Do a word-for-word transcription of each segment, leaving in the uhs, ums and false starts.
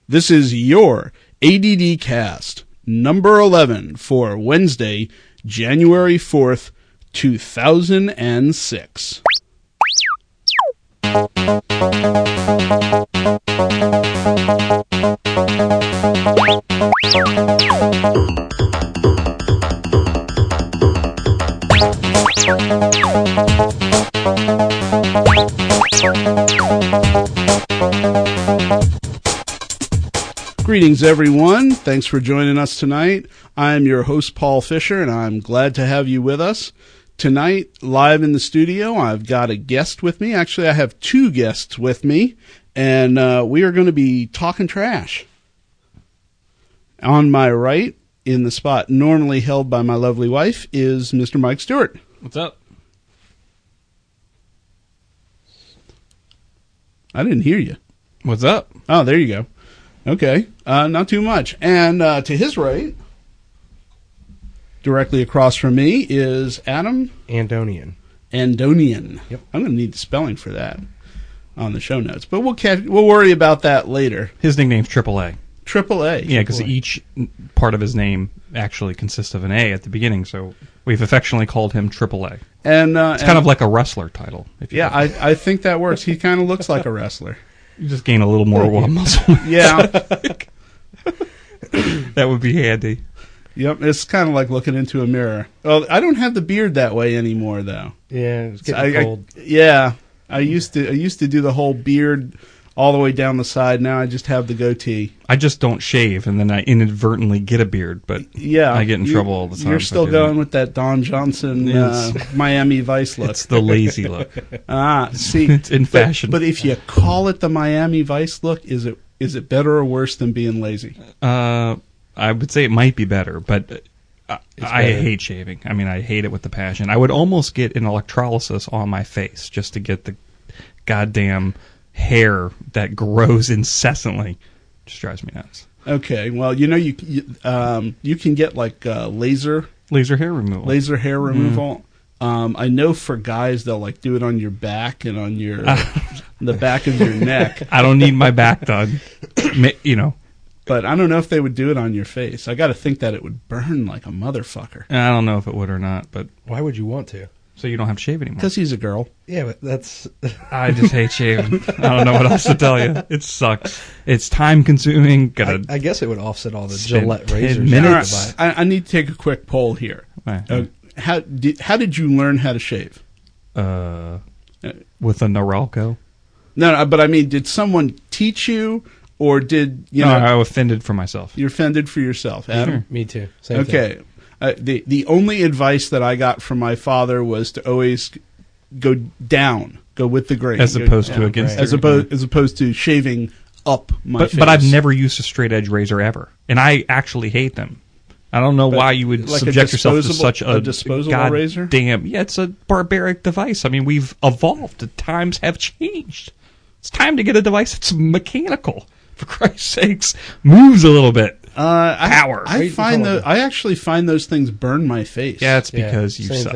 This is your A D D Cast, number eleven for Wednesday, January fourth, two thousand six. Greetings, everyone. Thanks for joining us tonight. I'm your host, Paul Fisher, and I'm glad to have you with us. Tonight, live in the studio, I've got a guest with me. Actually, I have two guests with me, and uh, we are going to be talking trash. On my right, in the spot normally held by my lovely wife, is Mister Mike Stewart. What's up? I didn't hear you. What's up? Oh, there you go. Okay, uh, not too much. And uh, to his right, directly across from me, is Adam Andonian. Andonian. Yep. I'm going to need the spelling for that on the show notes, but we'll catch, we'll worry about that later. His nickname's Triple A. Triple A. Yeah, because each part of his name actually consists of an A at the beginning, so we've affectionately called him Triple A. And uh, it's and, kind of like a wrestler title. If you yeah, I, I think that works. He kind of looks like a wrestler. You just gain a little more oh, muscle. Yeah. That would be handy. Yep, it's kind of like looking into a mirror. Well, I don't have the beard that way anymore, though. Yeah, it's getting I, cold. I, yeah, I used to I used to do the whole beard all the way down the side. Now I just have the goatee. I just don't shave, and then I inadvertently get a beard, but yeah, I get in you, trouble all the time. You're still going with that Don Johnson uh, Miami Vice look. It's the lazy look. Ah, see, it's in fashion. But, but if you call it the Miami Vice look, is it is it better or worse than being lazy? Uh, I would say it might be better, but I, I hate shaving. I mean, I hate it with the passion. I would almost get an electrolysis on my face just to get the goddamn hair that grows incessantly. Just drives me nuts. Okay, well, you know, you you, um, you can get like uh, laser laser hair removal. Laser hair removal. Mm. Um, I know for guys they'll like do it on your back and on your the back of your neck. I don't need my back done. You know. But I don't know if they would do it on your face. I got to think that it would burn like a motherfucker. I don't know if it would or not, but why would you want to? So you don't have to shave anymore. Because he's a girl. Yeah, but that's... I just hate shaving. I don't know what else to tell you. It sucks. It's time-consuming. Gotta I, I guess it would offset all the Gillette razors. Minutes. I, I need to take a quick poll here. Right. Uh, how, did, how did you learn how to shave? Uh, with a Norelco. No, no, but I mean, did someone teach you, or did you no, know? I offended for myself. You're offended for yourself, Adam. Sure. Me too. Same okay. Thing. Uh, the the only advice that I got from my father was to always go down, go with the grain, as opposed to down, against, right. as opposed as opposed to shaving up my but, face. But I've never used a straight edge razor ever, and I actually hate them. I don't know but why you would like subject yourself to such a, a disposable God razor. Damn, yeah, it's a barbaric device. I mean, we've evolved. The times have changed. It's time to get a device that's mechanical. For Christ's sakes, moves a little bit. Uh, Power. I, I find the I actually find those things burn my face. Yeah, it's because yeah, you suck.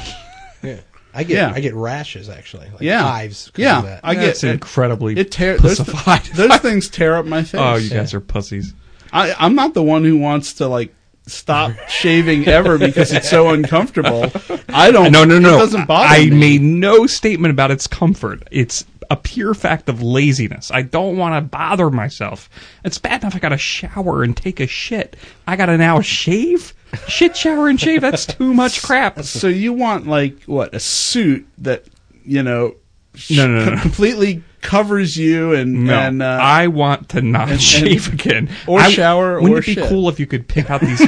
Yeah, I get yeah. I get rashes actually. Like yeah, hives. Yeah, of that. I That's get incredibly it. Tear, those, those things tear up my face. Oh, you guys yeah. are pussies. I, I'm not the one who wants to like stop shaving ever because it's so uncomfortable. I don't. No, no, no. It doesn't bother I me. made no statement about its comfort. It's a pure fact of laziness. I don't want to bother myself. It's bad enough I got to shower and take a shit. I got to now shave? Shit, shower, and shave? That's too much crap. So you want, like, what, a suit that, you know, no, no, no, no. completely covers you and... No, and, uh, I want to not and, shave and, again. Or I, shower wouldn't or it be shit? cool if you could pick out these...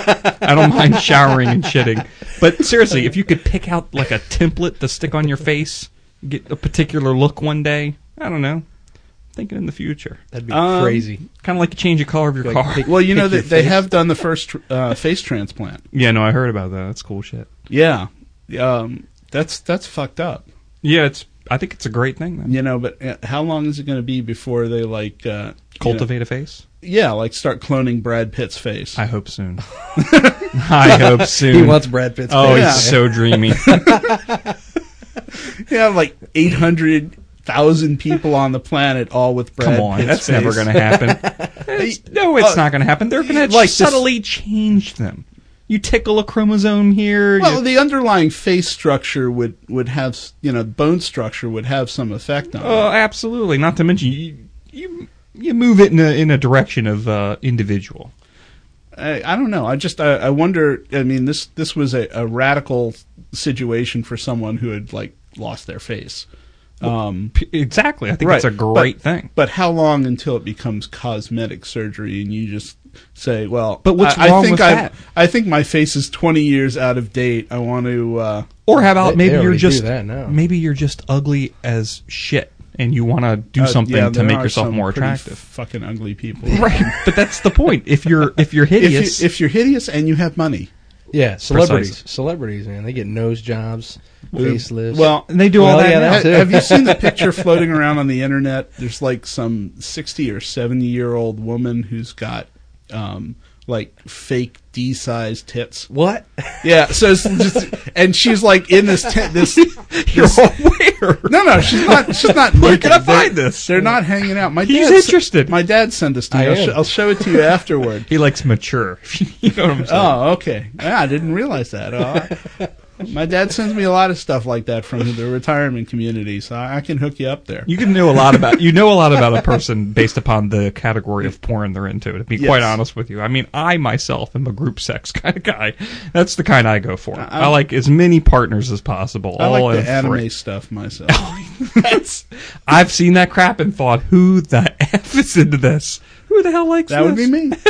I don't mind showering and shitting. But seriously, if you could pick out, like, a template to stick on your face... Get a particular look one day. I don't know. Thinking in the future. That'd be um, crazy. Kind of like a change of color of your like car. pick, well, you know, they, they face. have done the first uh, face transplant. Yeah, no, I heard about that. That's cool shit. Yeah. Um, that's that's fucked up. Yeah, it's. I think it's a great thing, then. You know, but uh, how long is it going to be before they, like... Uh, Cultivate you know, a face? Yeah, like start cloning Brad Pitt's face. I hope soon. I hope soon. He wants Brad Pitt's oh, face. Yeah. he's so dreamy. You have like eight hundred thousand people on the planet, all with Brad Come on, Pitt's that's face. never going to happen. It's, no, it's uh, not going to happen. They're going to like this- subtly change them. You tickle a chromosome here. Well, you, the underlying face structure would, would have, you know, bone structure would have some effect on oh, it. absolutely. Not to mention, you you, you move it in a, in a direction of uh, individual. I, I don't know. I just, I, I wonder, I mean, this, this was a, a radical situation for someone who had, like, lost their face. Um, P- exactly. I think right. that's a great but, thing. But how long until it becomes cosmetic surgery and you just say, well, But what's I, wrong I think with I, that? I think my face is twenty years out of date. I want to, uh, Or how about They- maybe they you're already just do that now. maybe you're just ugly as shit, and you want to do uh, something yeah, to there make are yourself some more pretty attractive. Fucking ugly people. Right, but that's the point. If you're if you're If, you, hideous, if you're hideous and you have money, Yeah, celebrities. Precisely. Celebrities, man. They get nose jobs, facelifts. well, and they do all Well, that yeah, now. that's Ha- it. have you seen the picture floating around on the internet? There's like some sixty or seventy year old woman who's got um, like fake D-sized tits. what? Yeah, so it's just, and she's like in this tent. This, You're this aware. no, no, she's not. She's not. Where naked. can I They're- find this? They're not hanging out. My He's dad s- interested. My dad sent this to me. I I'll, sh- am. I'll show it to you afterward. He likes mature. You know what I'm saying? Oh, okay. Yeah, I didn't realize that. Oh, I- my dad sends me a lot of stuff like that from the retirement community, so I can hook you up there. You can know a lot about you know a lot about a person based upon the category of porn they're into. To be Yes. quite honest with you, I mean, I myself am a group sex kind of guy. That's the kind I go for. I'm- I like as many partners as possible. I all like in the anime free. stuff myself. That's, I've seen that crap and thought, who the f is into this? Who the hell likes That this? would be me.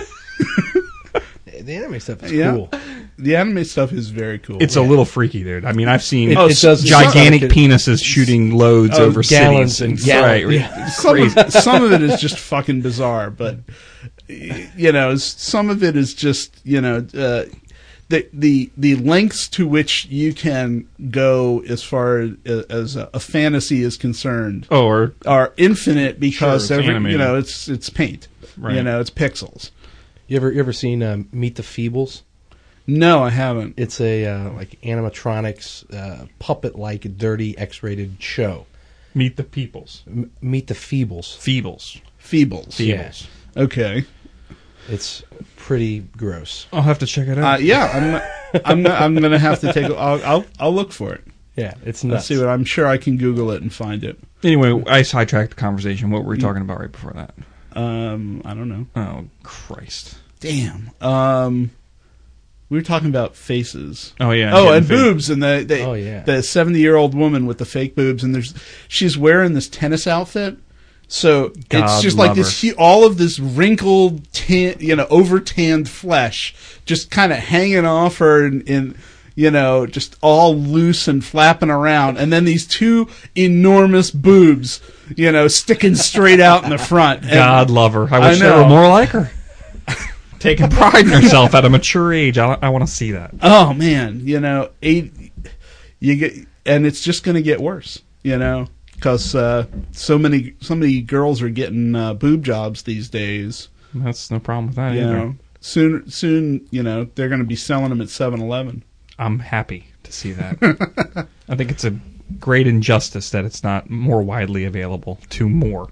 The anime stuff is Yeah. cool. The anime stuff is very cool. It's a little freaky, dude. I mean, I've seen It- Oh, it so- does gigantic it- penises shooting loads Oh, over gallons cities. and and gallons. right, Yeah. it's some crazy. of, some of it is just fucking bizarre, but y- you know, s- some of it is just you know uh, the the the lengths to which you can go as far as, as a, a fantasy is concerned Oh, or are infinite because Sure, it's every animated. you know it's it's paint, Right. you know, it's pixels. You ever you ever seen um, Meet the Feebles? No, I haven't. It's a uh, like animatronics uh, puppet-like, dirty, X-rated show. Meet the Peoples. M- Meet the Feebles. Feebles. Feebles. Yeah. Feebles. Okay. It's pretty gross. I'll have to check it Uh, out. yeah, I'm I'm not, I'm gonna have to take. A, I'll, I'll I'll look for it. Yeah, it's Let's nuts. see what I'm sure I can Google it and find it. Anyway, I sidetracked the conversation. What were we talking about right before that? Um, I don't know. Oh, Christ. Damn. Um, we were talking about faces. Oh, yeah. Oh, getting and fake. boobs, and the the, Oh, yeah. the seventy year old woman with the fake boobs, and there's she's wearing this tennis outfit. So it's God just like love this, her. hu- all of this wrinkled, tan, you know, over tanned flesh, just kind of hanging off her, in, in, you know, just all loose and flapping around, and then these two enormous boobs, you know, sticking straight out in the front. And- God love her. I I wish there know. were more like her. Taking pride in herself at a mature age. I, I want to see that. Oh man, you know, eight, you get, and it's just going to get worse, you know, because uh, so many so many girls are getting uh, boob jobs these days. That's no problem with that You either. know, soon soon, you know, they're going to be selling them at seven eleven. I'm happy to see that. I think it's a great injustice that it's not more widely available to more.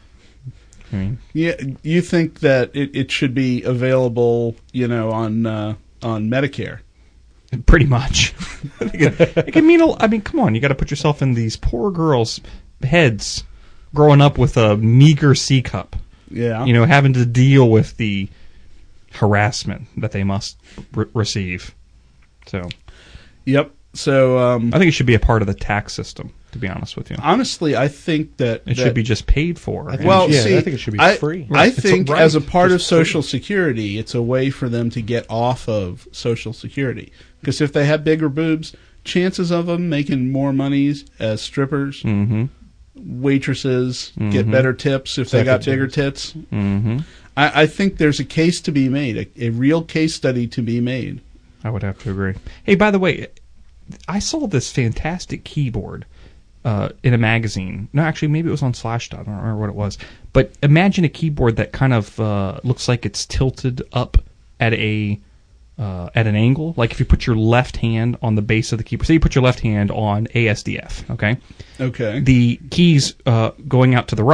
I mean, Yeah, you think that it, it should be available, you know, on uh, on Medicare? pretty much. I think it, it can mean. A, I mean, come on, you got to put yourself in these poor girls' heads, growing up with a meager C cup. Yeah, You know, having to deal with the harassment that they must re- receive. So, Yep. So um, I think it should be a part of the tax system. To be honest with you, honestly, I think that it that- should be just paid for. I think and- Well, Yeah, see, I think it should be I, free. I Right, it's a think right, as a part of just free. Social Security, it's a way for them to get off of Social Security. Because if they have bigger boobs, chances of them making more money as strippers, Mhm. waitresses, get Mhm. better tips if they got bigger Secretaries. tits. Mhm. I, I think there's a case to be made, a, a real case study to be made. I would have to agree. Hey, by the way, I saw this fantastic keyboard uh, in a magazine. No, actually, maybe it was on Slashdot. I don't remember what it was. But imagine a keyboard that kind of uh, looks like it's tilted up at a uh, at an angle. Like if you put your left hand on the base of the keyboard. Say you put your left hand on A S D F, okay? Okay. The keys uh, going out to the right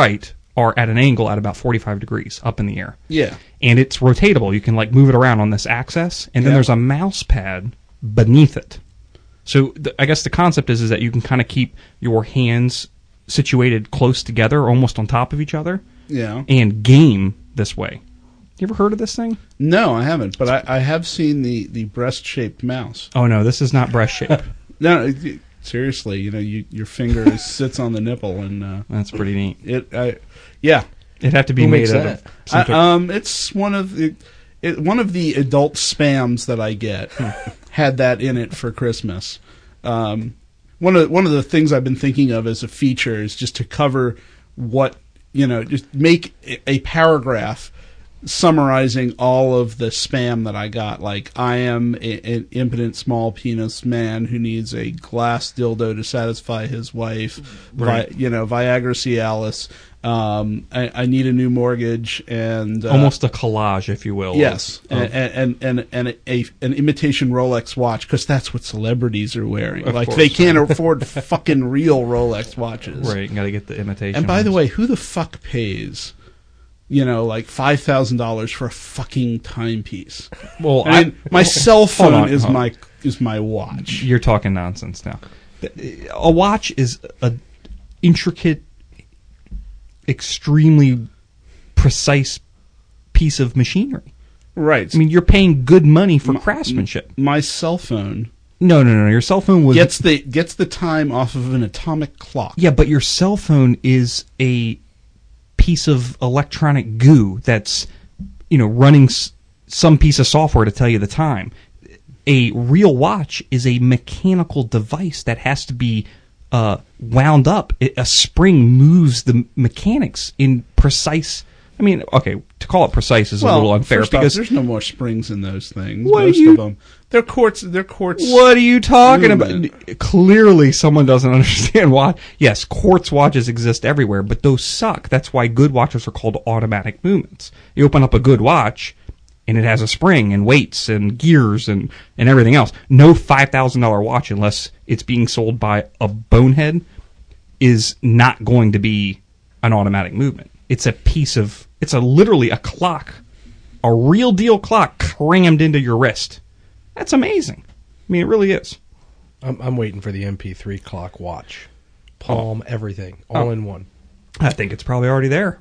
are at an angle at about forty-five degrees up in the air. Yeah. And it's rotatable. You can like move it around on this axis, and then Yeah. there's a mouse pad beneath it. So th- I guess the concept is, is that you can kind of keep your hands situated close together, almost on top of each other, Yeah. and game this way. You ever heard of this thing? No, I haven't, but I, I have seen the, the breast-shaped mouse. Oh, no, this is not breast shape. No, it- seriously, you know, you, your finger is, sits on the nipple, and uh, That's pretty neat. it, I, yeah, It'd have to be Who made makes out that? of some I, kind- um, it's one of the it, one of the adult spams that I get had that in it for Christmas. Um, one of one of the things I've been thinking of as a feature is just to cover what you know, just make a, a paragraph summarizing all of the spam that I got. Like, I am a, an impotent small penis man who needs a glass dildo to satisfy his wife. Right. Vi, you know, Viagra Cialis. Um, I, I need a new mortgage and uh, almost a collage, if you will. yes, of- of- and and and, and a, an imitation Rolex watch, because that's what celebrities are wearing. Of like course. they can't afford fucking real Rolex watches. right, you got to get the imitation. And by the ones. way, who the fuck pays, you know, like five thousand dollars for a fucking timepiece? well, I mean, my cell phone on, is hold on. my is my watch. You're talking nonsense now. A watch is a intricate, extremely precise piece of machinery. Right. I mean, you're paying good money for craftsmanship. My cell phone No, no, no. Your cell phone was gets the gets the time off of an atomic clock. yeah, but your cell phone is a piece of electronic goo that's, you know, running s- some piece of software to tell you the time. A real watch is a mechanical device that has to be uh, wound up. It, a spring moves the mechanics in precise. I mean, okay, to call it precise is a little unfair first off, because there's no more springs in those things. What are Most you- of them, they're quartz. They're quartz. what are you talking movement. about? Clearly, someone doesn't understand why. Yes, quartz watches exist everywhere, but those suck. That's why good watches are called automatic movements. You open up a good watch, and it has a spring and weights and gears and, and everything else. No five thousand dollars watch, unless it's being sold by a bonehead, is not going to be an automatic movement. It's a piece of, it's a literally a clock, a real deal clock crammed into your wrist. That's amazing. I mean, it really is. I'm, I'm waiting for the M P three clock watch. Palm, everything, all Oh. in one. I think it's probably already there.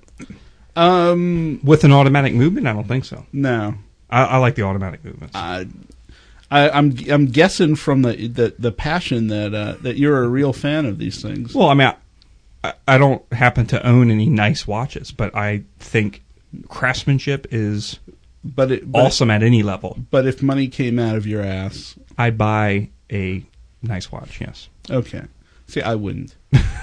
Um, With an automatic movement, I don't think so. no. I, I like the automatic movements. I, I, I'm I'm guessing from the the, the passion that uh, that you're a real fan of these things. well, I mean, I, I don't happen to own any nice watches, but I think craftsmanship is But it, but, awesome at any level. but if money came out of your ass, I'd buy a nice watch, yes. okay. See, I wouldn't.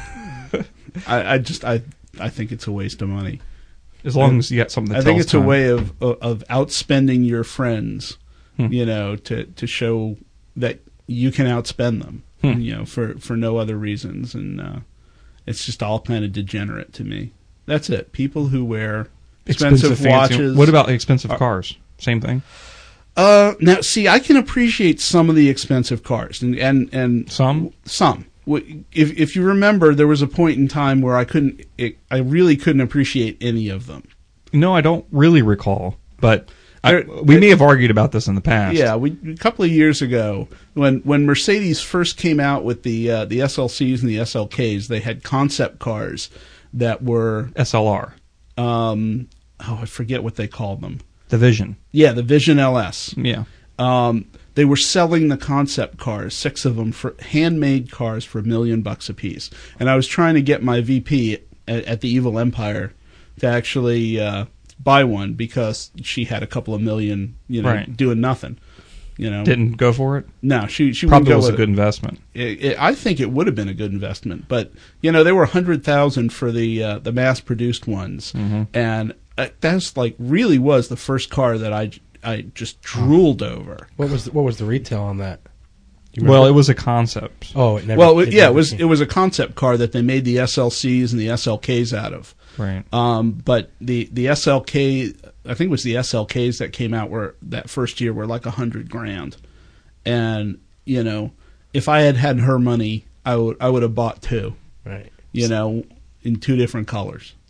I, I just I I think it's a waste of money. As long as you got something that I think tells it's a time. way of of, of outspending your friends, Hmm. you know, to, to show that you can outspend them, Hmm. you know, for, for no other reasons, and uh, it's just all kind of degenerate to me. That's it. People who wear expensive, fancy- watches. What about expensive cars? Same thing? Uh, now, see, I can appreciate some of the expensive cars, and and, and Some? some. W- If if you remember, there was a point in time where I couldn't, it, I really couldn't appreciate any of them. No, I don't really recall, but I, There- we may have argued about this in the past. Yeah, we a couple of years ago, when when Mercedes first came out with the uh, the S L Cs and the S L Ks, they had concept cars that were S L R, um, oh, I forget what they called them. the Vision. Yeah, the Vision L S. Yeah. Um, they were selling the concept cars, six of them, for handmade cars for a million bucks a piece. And I was trying to get my V P at, at the Evil Empire to actually uh, buy one because she had a couple of million, you know, Right. doing nothing. You know, Didn't go for it? no, she she Probably wouldn't was go a with good it. investment. It, it, I think it would have been a good investment, but you know, they were a hundred thousand for the uh, the mass produced ones, Mm-hmm. and uh, that's like really was the first car that I I just drooled over. What was the, what was the retail on that? Do you Well, remember? it was a concept. oh, it never. Well, it, yeah, it never was came. it was a concept car that they made the S L Cs and the S L Ks out of. Right. Um, but the the S L K, I think it was the S L Ks that came out were that first year were like a hundred grand, and you know, if I had had her money, I would I would have bought two. right. You know, in two different colors.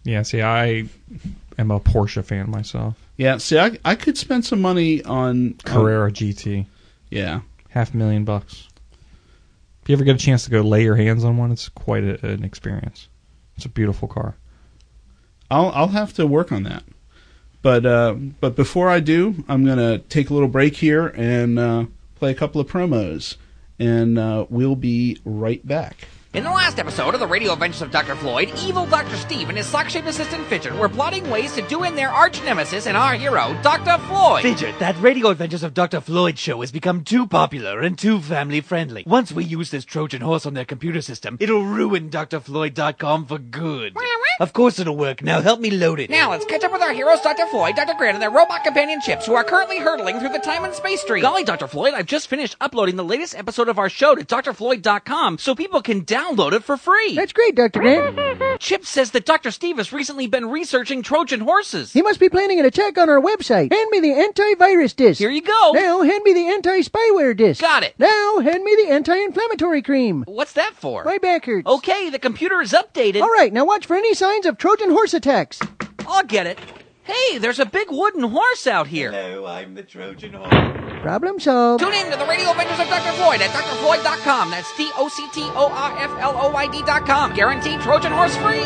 Yeah, see, I am a Porsche fan myself. Yeah, see, I, I could spend some money on... Carrera on, G T. Yeah. Half a million bucks. If you ever get a chance to go lay your hands on one, it's quite a, an experience. It's a beautiful car. I'll I'll have to work on that. But uh, but before I do, I'm going to take a little break here and uh, play a couple of promos. And uh, we'll be right back. In the last episode of the Radio Adventures of Doctor Floyd, evil Doctor Steve and his sock-shaped assistant Fidget were plotting ways to do in their arch-nemesis and our hero, Doctor Floyd. Fidget, that Radio Adventures of Doctor Floyd show has become too popular and too family-friendly. Once we use this Trojan horse on their computer system, it'll ruin D R Floyd dot com for good. Of course it'll work. Now help me load it. Now let's catch up with our heroes, Doctor Floyd, Doctor Grant, and their robot companion Chips, who are currently hurtling through the time and space stream. Golly, Doctor Floyd, I've just finished uploading the latest episode of our show to D R Floyd dot com so people can download it for free. That's great, Doctor Grant. Chips says that Doctor Steve has recently been researching Trojan horses. He must be planning an attack on our website. Hand me the antivirus disc. Here you go. Now hand me the anti-spyware disc. Got it. Now hand me the anti-inflammatory cream. What's that for? My back hurts. Okay, the computer is updated. All right, now watch for any signs of Trojan horse attacks. I'll get it. Hey, there's a big wooden horse out here. Hello, I'm the Trojan horse. Problem solved. Tune in to the Radio Adventures of Doctor Floyd at D R Floyd dot com. That's D O C T O R F L O Y D dot com. Guaranteed Trojan horse free.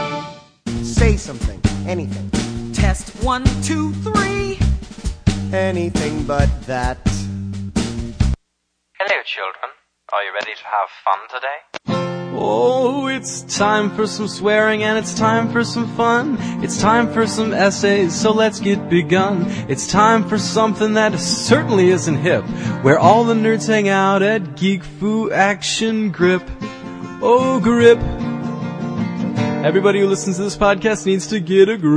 Say something. Anything. Test one, two, three. Anything but that. Hello, children. Are you ready to have fun today? Oh, it's time for some swearing and it's time for some fun. It's time for some essays, so let's get begun. It's time for something that certainly isn't hip, where all the nerds hang out at Geek Fu Action Grip. Oh, grip. Everybody who listens to this podcast needs to get a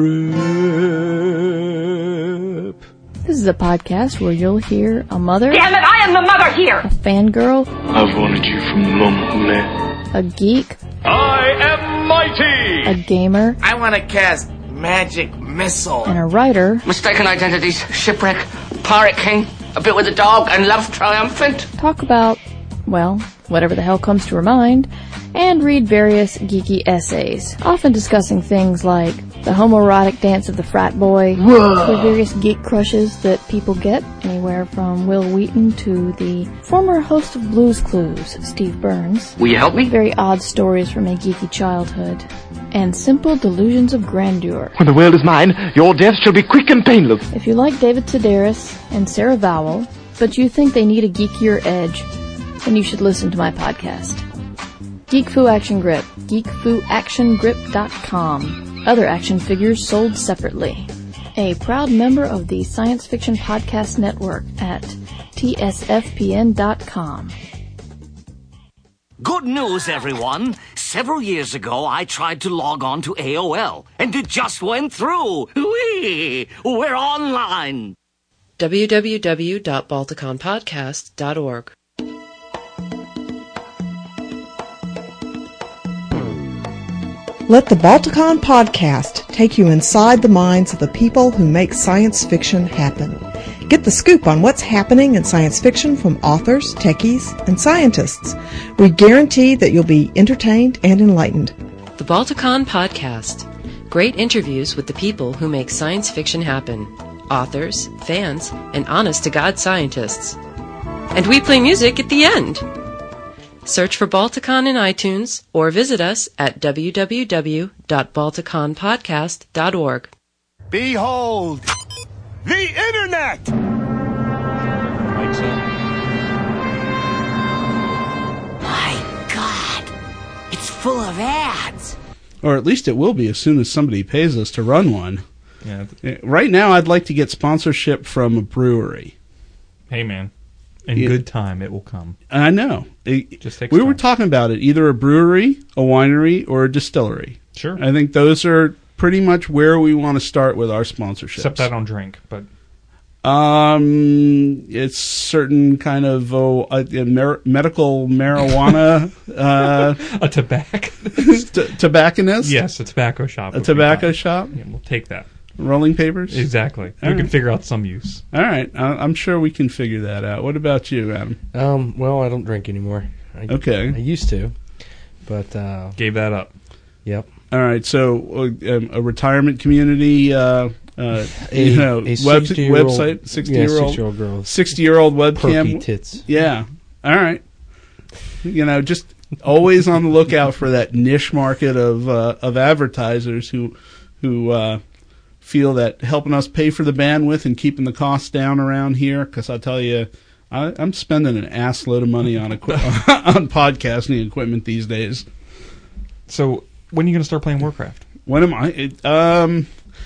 grip. This is a podcast where you'll hear a mother. Damn it, I am the mother here! A fangirl. I've wanted you from long, Hule. A geek. I am mighty! A gamer. I want to cast magic missile. And a writer. Mistaken identities, shipwreck, pirate king, a bit with a dog, and love triumphant. Talk about, well, whatever the hell comes to her mind, and read various geeky essays, often discussing things like the homoerotic dance of the frat boy, the various geek crushes that people get, anywhere from Will Wheaton to the former host of Blue's Clues, Steve Burns. Will you help me? Very odd stories from a geeky childhood, and simple delusions of grandeur. When the world is mine, your death shall be quick and painless. If you like David Sedaris and Sarah Vowell, but you think they need a geekier edge, then you should listen to my podcast. Geek Fu Action Grip, geek fu action grip dot com. Other action figures sold separately. A proud member of the Science Fiction Podcast Network at T S F P N dot com. Good news, everyone. Several years ago, I tried to log on to A O L, and it just went through. Whee! We're online. w w w dot balticon podcast dot org. Let the Balticon podcast take you inside the minds of the people who make science fiction happen. Get the scoop on what's happening in science fiction from authors, techies, and scientists. We guarantee that you'll be entertained and enlightened. The Balticon podcast. Great interviews with the people who make science fiction happen. Authors, fans, and honest-to-God scientists. And we play music at the end. Search for Balticon in iTunes or visit us at w w w dot balticon podcast dot org. Behold, the Internet! My God, it's full of ads. Or at least it will be as soon as somebody pays us to run one. Yeah. Right now, I'd like to get sponsorship from a brewery. Hey, man. In yeah. good time, it will come. I know. It just takes we time. were talking about it, either a brewery, a winery, or a distillery. Sure. I think those are pretty much where we want to start with our sponsorships. Except I don't drink, but... Um, it's certain kind of oh, a, a mer- medical marijuana... uh, a tobacco... t- tobacconist? Yes, a tobacco shop. A tobacco shop? Yeah, we'll take that. Rolling papers? Exactly. All we can right. figure out some use. All right. I- I'm sure we can figure that out. What about you, Adam? Um. Well, I don't drink anymore. I, okay. I used to, but... Uh, Gave that up. Yep. All right, so uh, um, a retirement community, uh, uh, A- you know, a web, sixty-year-old website, sixty yeah, year old, sixty-year-old girl. sixty year old webcam, Perky tits. Yeah, all right. You know, just always on the lookout for that niche market of uh, of advertisers who who uh, feel that helping us pay for the bandwidth and keeping the costs down around here. Because I tell you, I, I'm spending an ass load of money on equi- on podcasting equipment these days. So when are you going to start playing Warcraft? When am I? It, um,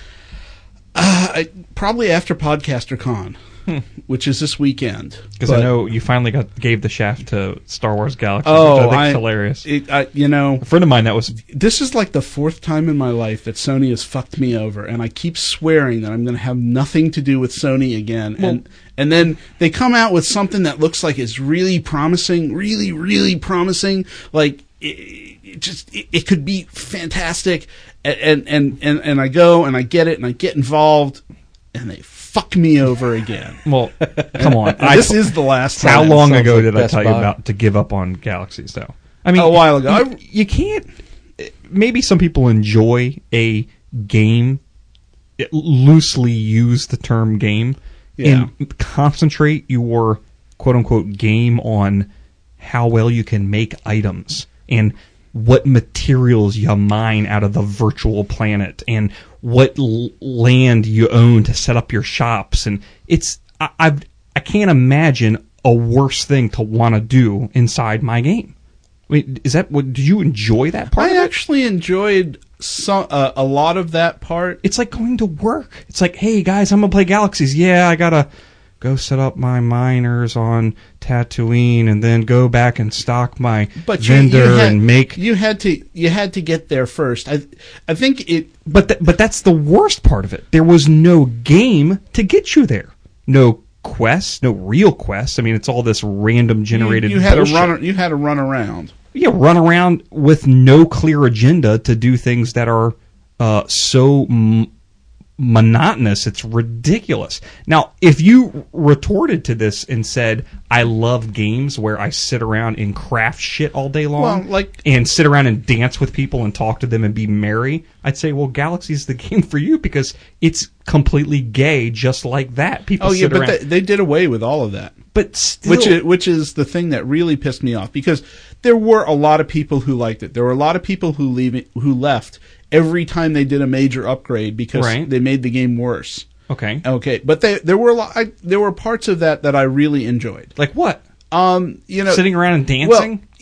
uh, I, probably after Podcaster Con, Hmm. which is this weekend. Because I But- know you finally got gave the shaft to Star Wars Galaxy, Oh, which I think I- is hilarious. It, I, you know, a friend of mine that was. This is like the fourth time in my life that Sony has fucked me over, and I keep swearing that I'm going to have nothing to do with Sony again. Well- and and then they come out with something that looks like it's really promising, really, really promising. Like it, it just it, it could be fantastic, and, and and and I go and I get it and I get involved, and they fuck me over again. Well, come on. And this is the last time. How long Sounds ago like did I Best tell you Buy. about to give up on Galaxies, though? I mean, A while ago. You, you can't. Maybe some people enjoy a game. It, loosely use the term game Yeah. and concentrate your quote unquote game on how well you can make items and what materials you mine out of the virtual planet and what l- land you own to set up your shops. And it's I I've, I can't imagine a worse thing to want to do inside my game. I mean, is that what? Did you enjoy that part? I of it? actually enjoyed some uh, a lot of that part. It's like going to work. It's like, hey guys, I'm gonna play Galaxies. Yeah, I gotta go set up my miners on Tatooine and then go back and stock my But you, vendor you had, and make. you had to you had to get there first. I I think it. But th- but that's the worst part of it. There was no game to get you there. No quests, no real quests. I mean, it's all this random generated. You, you had bullshit. to run. You had to run around. Yeah, run around with no clear agenda to do things that are uh, so m- monotonous. It's ridiculous. Now, if you retorted to this and said, I love games where I sit around and craft shit all day long Well, like- and sit around and dance with people and talk to them and be merry, I'd say, well, Galaxy's the game for you because it's completely gay just like that. People Oh yeah, sit but around. they, they did away with all of that. But still, which is, which is the thing that really pissed me off because there were a lot of people who liked it. There were a lot of people who leave who left every time they did a major upgrade because Right. they made the game worse. Okay. Okay, but they, there were a lot, I, there were parts of that that I really enjoyed. Like what? Um, you know, Sitting around and dancing? Well,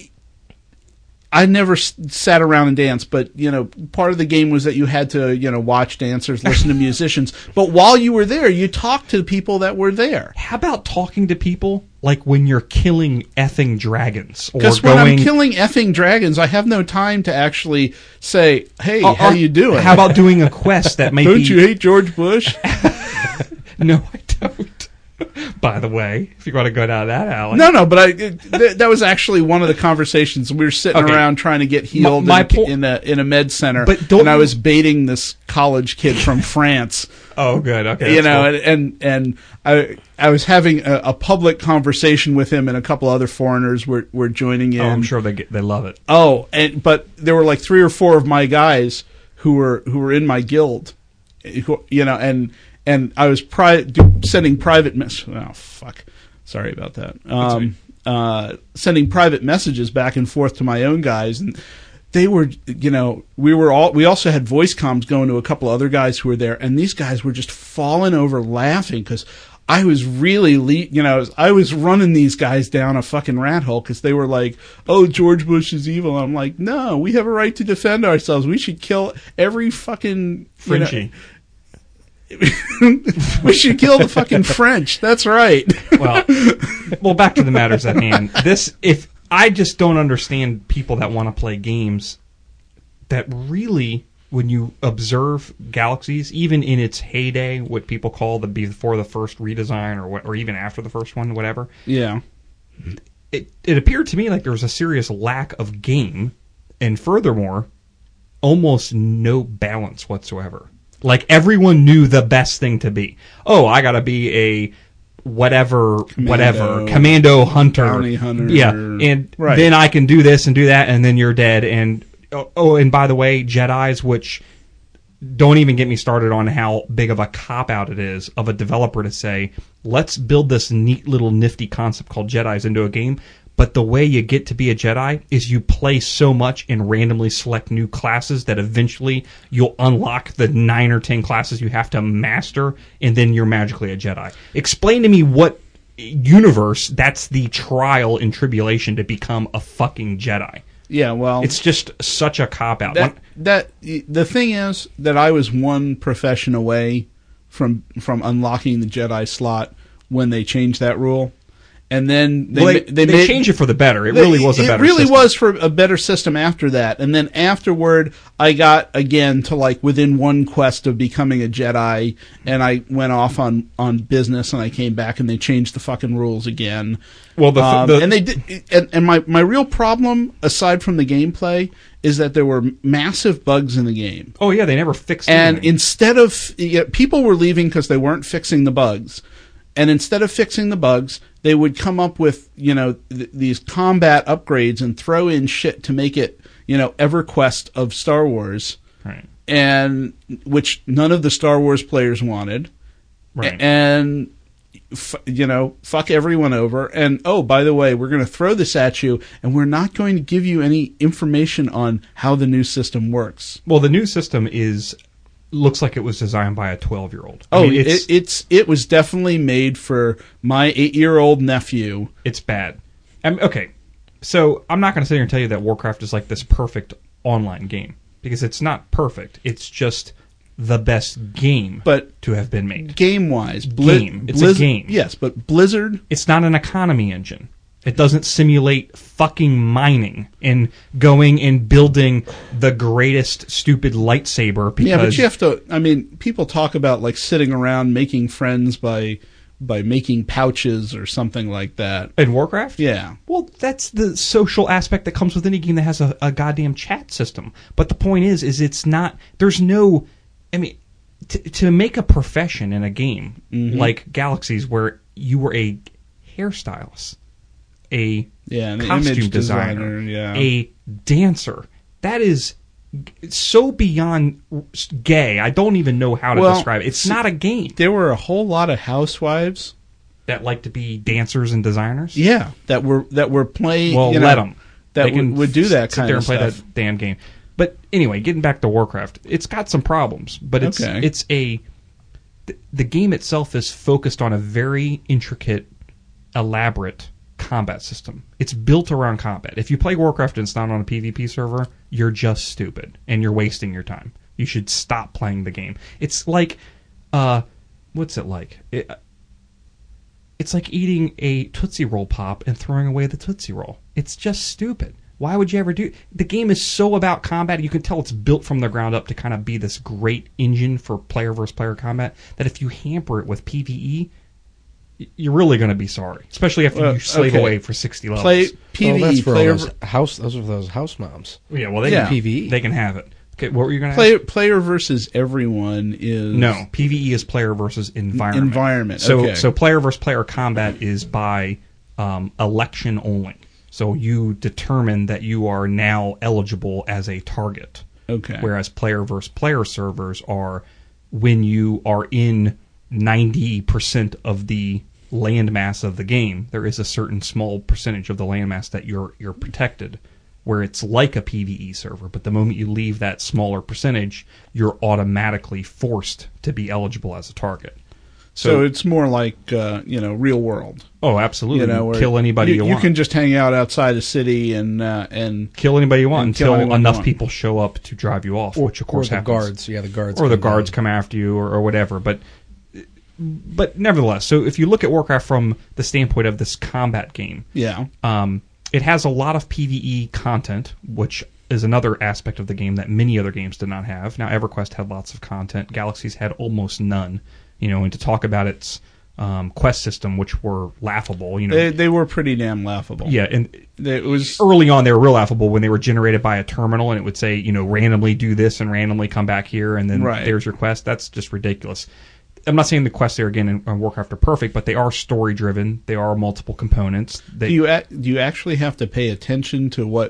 I never s- sat around and danced, but you know, part of the game was that you had to, you know, watch dancers, listen to musicians. But while you were there, you talked to the people that were there. How about talking to people like when you're killing effing dragons or Because when going? I'm killing effing dragons, I have no time to actually say, "Hey, Oh, how or you doing?" How about doing a quest that may Don't be? you hate George Bush? No, I don't. By the way, if you want to go down that alley, No, no, but I it, th- that was actually one of the conversations. We were sitting Okay. around trying to get healed My- my in, po- in a in a med center, But don't and I you- was baiting this college kid from France. Oh, good. Okay, you that's know, cool. and, and and I I was having a, a public conversation with him, and a couple other foreigners were were joining in. Oh, I'm sure they get, they love it. Oh, and but there were like three or four of my guys who were who were in my guild, who, you know, and and I was pri- do, sending private mess. Oh fuck, sorry about that. Um, uh, sending private messages back and forth to my own guys, and they were, you know, we were all. We also had voice comms going to a couple other guys who were there, and these guys were just falling over laughing because I was really, le- you know, I was running these guys down a fucking rat hole because they were like, "Oh, George Bush is evil." I'm like, "No, we have a right to defend ourselves. We should kill every fucking you know- Frenchie. we should kill the fucking French. That's right." Well, well, back to the matters at hand. This, if I just don't understand people that want to play games that really, when you observe Galaxies, even in its heyday, what people call the before the first redesign, or what, or even after the first one, whatever. Yeah. It it appeared to me like there was a serious lack of game, and furthermore, almost no balance whatsoever. Like everyone knew the best thing to be. Oh, I gotta be a whatever, Commando, whatever, commando hunter. bounty hunter. Yeah, and Right. then I can do this and do that, and then you're dead. And oh, oh, and by the way, Jedis, which don't even get me started on how big of a cop-out it is of a developer to say, let's build this neat little nifty concept called Jedis into a game, but the way you get to be a Jedi is you play so much and randomly select new classes that eventually you'll unlock the nine or ten classes you have to master, and then you're magically a Jedi. Explain to me what universe that's the trial and tribulation to become a fucking Jedi. Yeah, well, it's just such a cop-out. That, that the thing is that I was one profession away from from unlocking the Jedi slot when they changed that rule. And then they well, they, they, they made, changed it for the better. It they, really was a better It really system. was for a better system after that. And then afterward, I got again to like within one quest of becoming a Jedi, and I went off on, on business, and I came back and they changed the fucking rules again. Well, the, um, the and they did, and, and my, my real problem, aside from the gameplay, is that there were massive bugs in the game. Oh yeah, they never fixed it. And instead of you know, people were leaving because they weren't fixing the bugs. And instead of fixing the bugs, they would come up with, you know, th- these combat upgrades and throw in shit to make it, you know, EverQuest of Star Wars. Right. And which none of the Star Wars players wanted. Right. And, f- you know, fuck everyone over. And, oh, by the way, we're going to throw this at you, and we're not going to give you any information on how the new system works. Well, the new system is... looks like it was designed by a twelve-year-old. I Oh, mean, it's, it, it's it was definitely made for my eight-year-old nephew. It's bad. Um, okay, so I'm not going to sit here and tell you that Warcraft is like this perfect online game, because it's not perfect. It's just the best game but to have been made. Game-wise. Bli- game. It's Blizz- a game. Yes, but Blizzard... It's not an economy engine. It doesn't simulate fucking mining and going and building the greatest stupid lightsaber because... Yeah, but you have to... I mean, people talk about, like, sitting around making friends by by making pouches or something like that. In Warcraft? Yeah. Well, that's the social aspect that comes with any game that has a, a goddamn chat system. But the point is, is it's not... There's no... I mean, t- to make a profession in a game Mhm. like Galaxies where you were a hairstylist... a yeah, an costume image designer, designer, yeah. a dancer. That is so beyond gay. I don't even know how to Well, describe it. It's not a game. There were a whole lot of housewives that like to be dancers and designers. Yeah, that were that were playing. Well, you know, let them. That they would, can would do that sit kind there of and play stuff. that damn game. But anyway, getting back to Warcraft, it's got some problems, but it's Okay. it's a th- the game itself is focused on a very intricate, elaborate combat system. It's built around combat. If you play Warcraft and it's not on a PvP server, you're just stupid and you're wasting your time. You should stop playing the game. It's like, uh, what's it like? It, it's like eating a Tootsie Roll Pop and throwing away the Tootsie Roll. It's just stupid. Why would you ever do... The game is so about combat, you can tell it's built from the ground up to kind of be this great engine for player versus player combat, that if you hamper it with PvE, you're really going to be sorry, especially after Well, you slave okay. away for sixty levels. Play PvE. Well, that's for all player, those house. Those are for those house moms. Yeah, well, they Yeah. can PvE. They can have it. Okay, what were you going to play, ask? player versus everyone is No, PvE is player versus environment. Environment, So, okay. so player versus player combat is by um, election only. So you determine that you are now eligible as a target. Okay. Whereas player versus player servers are when you are in ninety percent of the landmass of the game, there is a certain small percentage of the landmass that you're you're protected, where it's like a PvE server, but the moment you leave that smaller percentage, you're automatically forced to be eligible as a target. So, So, it's more like uh, you know, real world. oh, absolutely, You know, where kill anybody you, you, want. can just hang out outside a city and uh, and kill anybody you want and kill until anyone you enough want. people show up to drive you off, Or- which of course or the happens. guards. Yeah, the guards or the come guards down. come after you, or, or whatever. But but nevertheless, so if you look at Warcraft from the standpoint of this combat game, Yeah. um, it has a lot of PvE content, which is another aspect of the game that many other games did not have. Now, EverQuest had lots of content. Galaxies had almost none. You know, and to talk about its um, quest system, which were laughable. You know, They they were pretty damn laughable. yeah, and it was early on they were real laughable when they were generated by a terminal, and it would say, you know, randomly do this and randomly come back here, and then Right. there's your quest. That's just ridiculous. I'm not saying the quests there again in, in Warcraft are perfect, but they are story driven. They are multiple components. They, do you ac- do you actually have to pay attention to what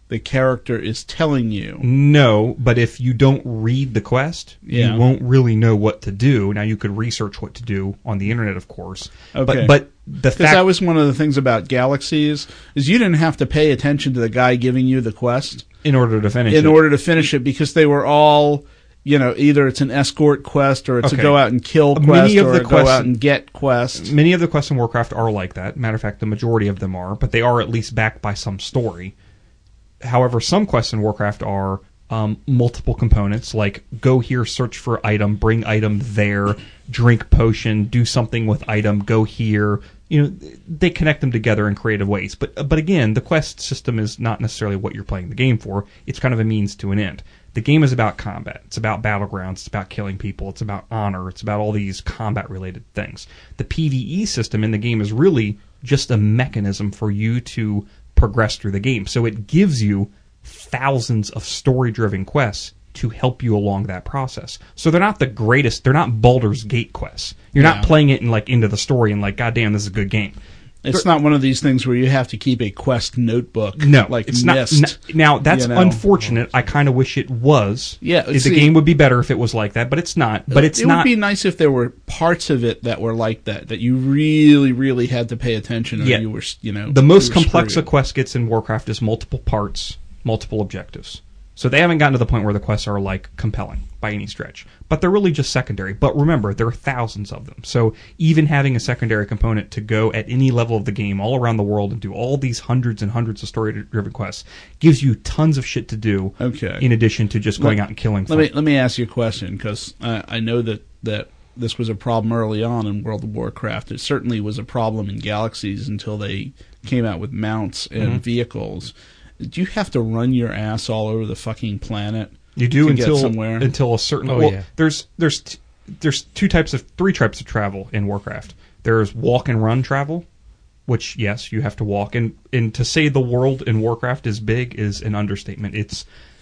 the character is telling you. No, but if you don't read the quest, Yeah. you won't really know what to do. Now, you could research what to do on the internet, of course. Okay. But, but the Because fact... that was one of the things about Galaxies, is you didn't have to pay attention to the guy giving you the quest. In order to finish in it. order to finish it, because they were all, you know, either it's an escort quest or it's Okay. a go out and kill quest Many of or the a go quests- out and get quest. Many of the quests in Warcraft are like that. Matter of fact, the majority of them are, but they are at least backed by some story. However, some quests in Warcraft are um, multiple components, like go here, search for item, bring item there, drink potion, do something with item, go here. You know, they connect them together in creative ways. But but again, the quest system is not necessarily what you're playing the game for. It's kind of a means to an end. The game is about combat. It's about battlegrounds. It's about killing people. It's about honor. It's about all these combat-related things. The PvE system in the game is really just a mechanism for you to progress through the game. So it gives you thousands of story-driven quests to help you along that process. So they're not the greatest. They're not Baldur's Gate quests. You're Yeah. not playing it in like into the story and like, God damn, this is a good game. It's not one of these things where you have to keep a quest notebook. No, like it's Myst, not. n- Now that's you know? unfortunate. I kind of wish it was. Yeah, the see- game would be better if it was like that, but it's not. But it's it not. would be nice if there were parts of it that were like that, that you really, really had to pay attention, or Yeah. you were, you know, the most you were complex screwed. a quest gets in Warcraft is multiple parts, multiple objectives. So they haven't gotten to the point where the quests are like compelling by any stretch, but they're really just secondary. But remember, there are thousands of them. So even having a secondary component to go at any level of the game all around the world and do all these hundreds and hundreds of story-driven quests gives you tons of shit to do. Okay. In addition to just going Let- out and killing. Let me fun. let me ask you a question, because I, I know that that this was a problem early on in World of Warcraft. It certainly was a problem in Galaxies until they came out with mounts and Mhm. vehicles. Do you have to run your ass all over the fucking planet? You do to until get somewhere until a certain. Oh, well, yeah. there's there's t- there's two types of three types of travel in Warcraft. There's walk and run travel, which yes, you have to walk. And and to say the world in Warcraft is big is an understatement. It's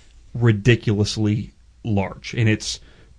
ridiculously large, and it's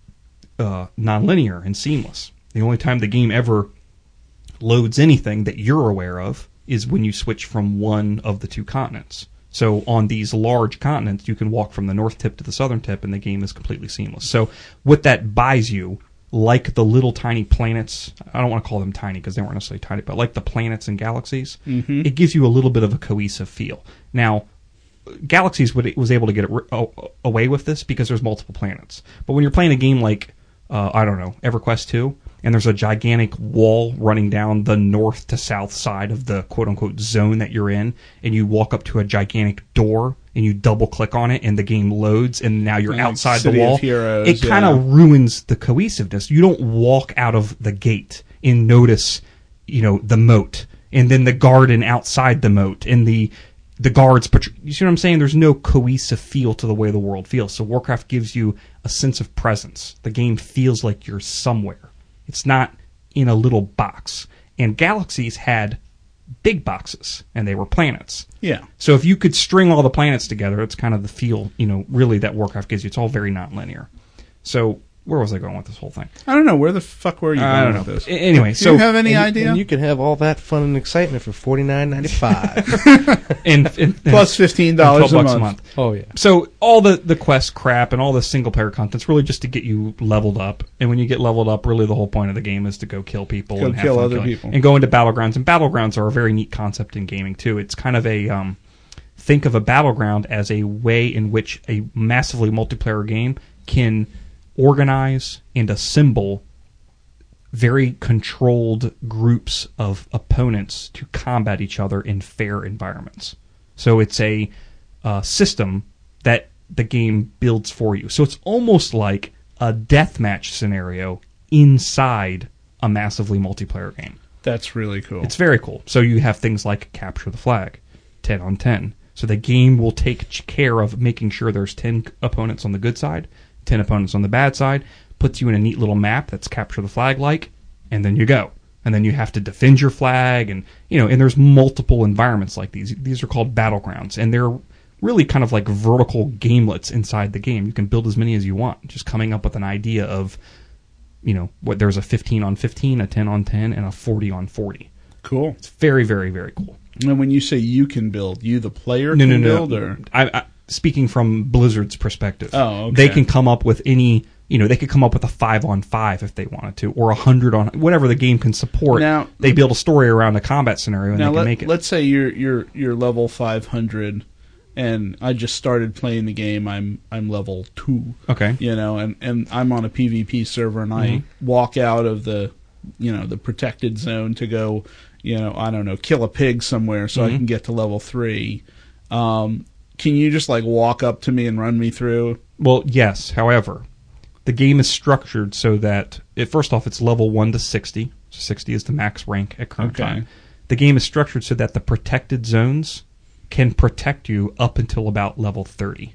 uh, nonlinear and seamless. The only time the game ever loads anything that you're aware of is when you switch from one of the two continents. So on these large continents, you can walk from the north tip to the southern tip, and the game is completely seamless. So what that buys you, like the little tiny planets, I don't want to call them tiny because they weren't necessarily tiny, but like the planets and galaxies, Mhm. it gives you a little bit of a cohesive feel. Now, Galaxies would, was able to get it, uh, away with this because there's multiple planets. But when you're playing a game like, uh, I don't know, EverQuest two, and there's a gigantic wall running down the north to south side of the quote-unquote zone that you're in, and you walk up to a gigantic door, and you double-click on it, and the game loads, and now you're Like outside City the of wall. Heroes, it kind of yeah. ruins the cohesiveness. You don't walk out of the gate and notice, you know, the moat, and then the garden outside the moat, and the the guards. Patr- you see what I'm saying? There's no cohesive feel to the way the world feels. So Warcraft gives you a sense of presence. The game feels like you're somewhere. It's not in a little box. And Galaxies had big boxes, and they were planets. Yeah. So if you could string all the planets together, it's kind of the feel, you know, really that Warcraft gives you. It's all very nonlinear. So where was I going with this whole thing? I don't know. Where the fuck were you I going don't with know. this? A- anyway, do so- you have any and, idea? And you can have all that fun and excitement for forty-nine ninety-five. and, and, and Plus fifteen dollars twelve a bucks month. Oh yeah. So all the the quest crap and all the single player content's really just to get you leveled up. And when you get leveled up, really the whole point of the game is to go kill people Go and have kill fun other killing. people. And go into battlegrounds. And battlegrounds are a very neat concept in gaming too. It's kind of a um, think of a battleground as a way in which a massively multiplayer game can organize and assemble very controlled groups of opponents to combat each other in fair environments. So it's a uh, system that the game builds for you. So it's almost like a deathmatch scenario inside a massively multiplayer game. That's really cool. It's very cool. So you have things like capture the flag, ten on ten. So the game will take ch- care of making sure there's ten opponents on the good side, ten opponents on the bad side, puts you in a neat little map that's capture the flag like, and then you go. And then you have to defend your flag, and you know, and there's multiple environments like these. These are called battlegrounds, and they're really kind of like vertical gamelets inside the game. You can build as many as you want, just coming up with an idea of, you know, what there's a fifteen on fifteen, a ten on ten, and a forty on forty. Cool. It's very, very, very cool. And when you say you can build, you the player No, can no, build, no. or I, I, speaking from Blizzard's perspective, Oh, okay. they can come up with any. You know, they could come up with a five on five if they wanted to, or a hundred on whatever the game can support. Now- they build a story around a combat scenario and now they can let, make it. let's say you're you're you're level five hundred, and I just started playing the game. I'm I'm level two. Okay. You know, and, and I'm on a PvP server, and I Mhm. walk out of the you know the protected zone to go, you know, I don't know, kill a pig somewhere so I Mhm. can get to level three. Um, can you just like walk up to me and run me through? Well, yes. However, the game is structured so that, it, first off, it's level one to sixty. So sixty is the max rank at current Okay. time. The game is structured so that the protected zones can protect you up until about level thirty.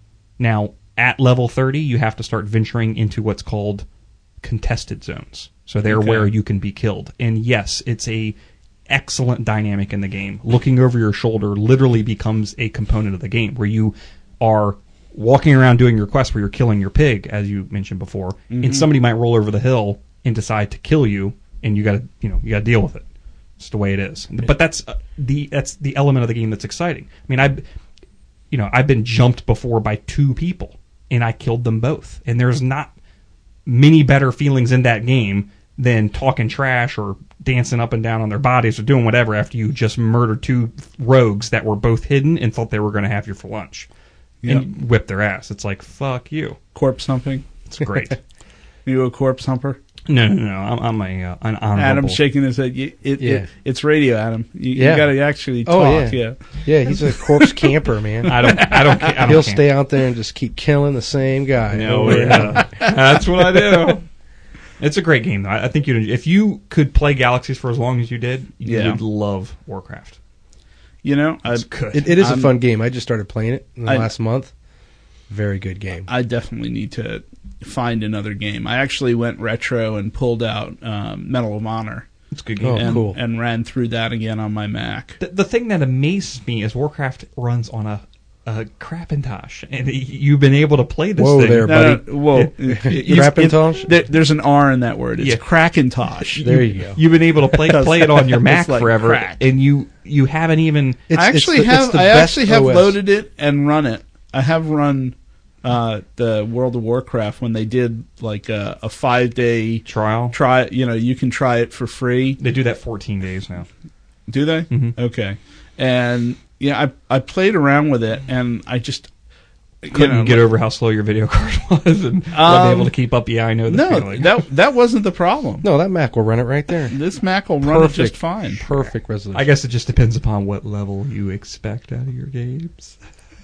Now, at level thirty, you have to start venturing into what's called contested zones. So they're Okay. where you can be killed. And yes, it's a excellent dynamic in the game. Looking over your shoulder literally becomes a component of the game where you are walking around doing your quest where you're killing your pig, as you mentioned before, Mhm. and somebody might roll over the hill and decide to kill you, and you got to, you know, you got to deal with it. It's the way it is. But that's uh, the that's the element of the game that's exciting. I mean, I, you know, I've been jumped before by two people, and I killed them both. And there's not many better feelings in that game than talking trash or dancing up and down on their bodies or doing whatever after you just murdered two rogues that were both hidden and thought they were going to have you for lunch. Yep. And whip their ass. It's like, fuck you. Corpse humping. It's great. You a corpse humper? No, no, no. I'm, I'm a uh, an honorable. Adam's shaking his head. You- It, Yeah. it, it's radio, Adam. You, Yeah. you got to actually talk. Oh, yeah. yeah. Yeah, he's a corpse camper, man. I don't. I don't. ca- I don't He'll camp. stay out there and just keep killing the same guy. No, over and yeah. over. That's what I do. It's a great game, though. I I think you'd, if you could play Galaxies for as long as you did, you Yeah. would love Warcraft. You know, I, It's good. It, it is I'm- a fun game. I just started playing it in the I- last month. Very good game. I definitely need to find another game. I actually went retro and pulled out um, Medal of Honor. It's a good game. Oh, and, cool. and ran through that again on my Mac. The, the thing that amazes me is Warcraft runs on a, a Crapintosh, and y- you've been able to play this Whoa thing. there, No, buddy. no, whoa. It- It- it's- Crapintosh? it- there- there's an R in that word. It's Yeah. Crackintosh. There you go. You've been able to play play it on your It's Mac like forever, crack. and you you haven't even. It's, I actually it's the, have. It's the I best actually have O S. loaded it and run it. I have run uh, the World of Warcraft when they did like a, a five day Trial. try. You know, you can try it for free. They do that fourteen days now. Do they? Mhm. Okay. And yeah, I I played around with it, and I just you Couldn't know, get like- over how slow your video card was, and Um, wasn't able to keep up. Yeah, I know the No, feeling. that that wasn't the problem. No, that Mac will run it right there. This Mac will run it just fine. Perfect resolution. I guess it just depends upon what level you expect out of your games.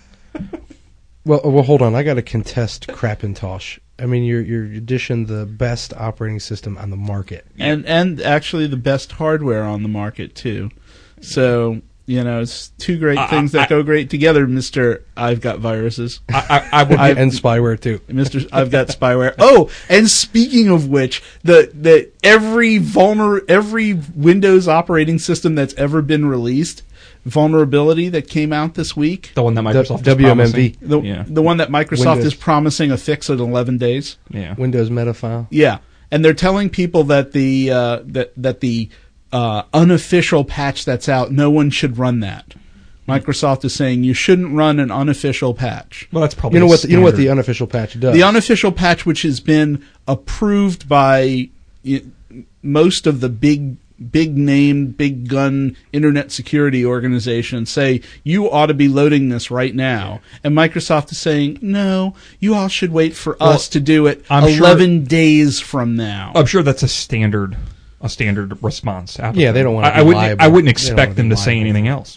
Well, well, hold on. I got to contest Crapintosh. I mean, you're you're dishing the best operating system on the market. and and actually the best hardware on the market too. So you know, it's two great I- things that I- go great together, Mister I've got viruses. I, I, I would. I've- and spyware too. Mister I've got spyware. Oh, and speaking of which, the the every vulner every Windows operating system that's ever been released, vulnerability that came out this week, the one that Microsoft is W M M V. promising. the Yeah. the one that Microsoft Windows. is promising a fix in eleven days. Yeah. Windows Metafile. Yeah, and they're telling people that the uh, that that the uh, unofficial patch that's out, no one should run that. Microsoft is saying you shouldn't run an unofficial patch. Well, that's probably You know a what? The, you know what the standard. unofficial patch does. The unofficial patch, which has been approved by y- most of the big big name, big gun internet security organizations, say you ought to be loading this right now, and Microsoft is saying no, you all should wait for Well, us to do it I'm sure- eleven days from now. I'm sure that's a standard, a standard response. out Yeah, there. they don't wanna I, be I wouldn't. liable. I wouldn't They don't wanna expect them be to say liable. anything else.